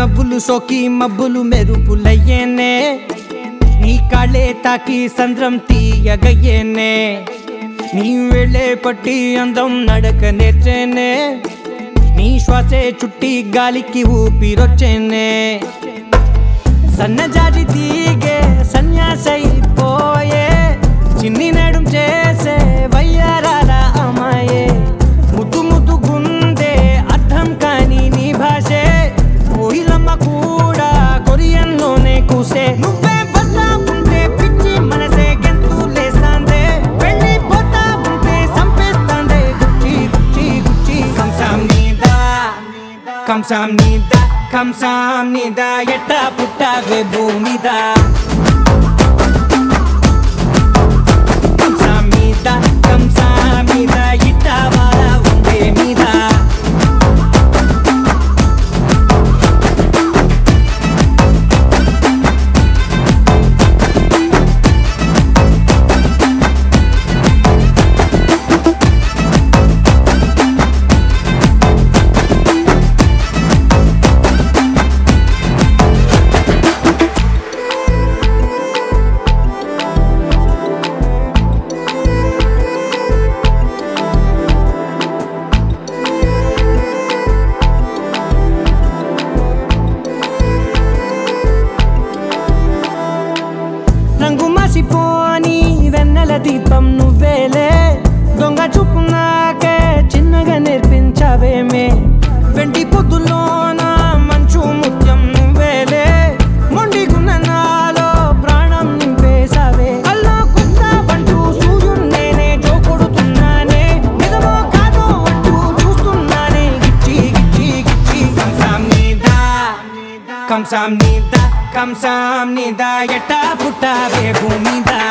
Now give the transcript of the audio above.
నవ్వులు సోకి మబ్బులు మెరుపులయ్యేనే నీ కాళ్ళే తాకి సంద్రం తీయగయ్యేనే నీ వేళ్ళే పట్టి అందం నడక నేర్చేనే నీ శ్వాసే చుట్టి గాలికి ఊపిరొచ్చేనే సన్నజాజి తీగే సన్యాసైపోయే చిన్ని నడుం చేసే వయ్యారాల అమ్మాయే ముద్దు ముద్దు గుందే అర్థం కాని నీ భాషే కోయిలమ్మ కూడా కొరియన్లోనే కూసే నువ్వే బస్తా ఉంటే పిచ్చి మనసే గెంతులేస్తాందే వెళ్ళిపోతా ఉంటే సంపేస్తాందే గుచ్చి గుచ్చి గుచ్చి కంసాం నీదా ఎట్టా పుట్టావే భూమిద కంసాం మీద ఇట్టా వారా ఉండే మీద రంగు మసిపోని వెన్నెల దీపం నువ్వేలే దొంగ చూపు నాకే చిన్నగా నేర్పించవేమే వెండి పొద్దులోన మంచు ముత్యం నువ్వేలే మొండిగున్న నాలో ప్రాణం నింపేసావే అల్లా కొత్త పంటూ సూర్యున్నేనే జోకొడుతున్నానే నిజమో కాదో అంటూ చూస్తున్నానే గిచ్చి గిచ్చి గిచ్చి కంసాం నీదా ఎట్టా పుట్టావే భూమిద